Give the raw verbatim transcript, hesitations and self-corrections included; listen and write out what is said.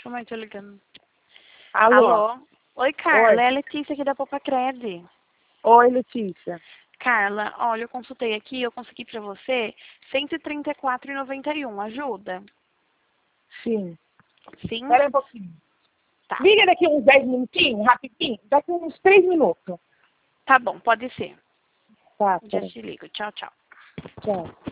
Calma aí, tô ligando. Alô? Alô? Oi, Carla. Oi. É a Letícia aqui da Popacred. Oi, Letícia. Carla, olha, eu consultei aqui, eu consegui pra você cento e trinta e quatro reais e noventa e um centavos. Ajuda? Sim. Sim? Espera aí um pouquinho. Tá. Liga daqui uns dez minutinhos, rapidinho. Daqui uns três minutos. Tá bom, pode ser. Tá, Já peraí. te ligo. Tchau, tchau. Tchau.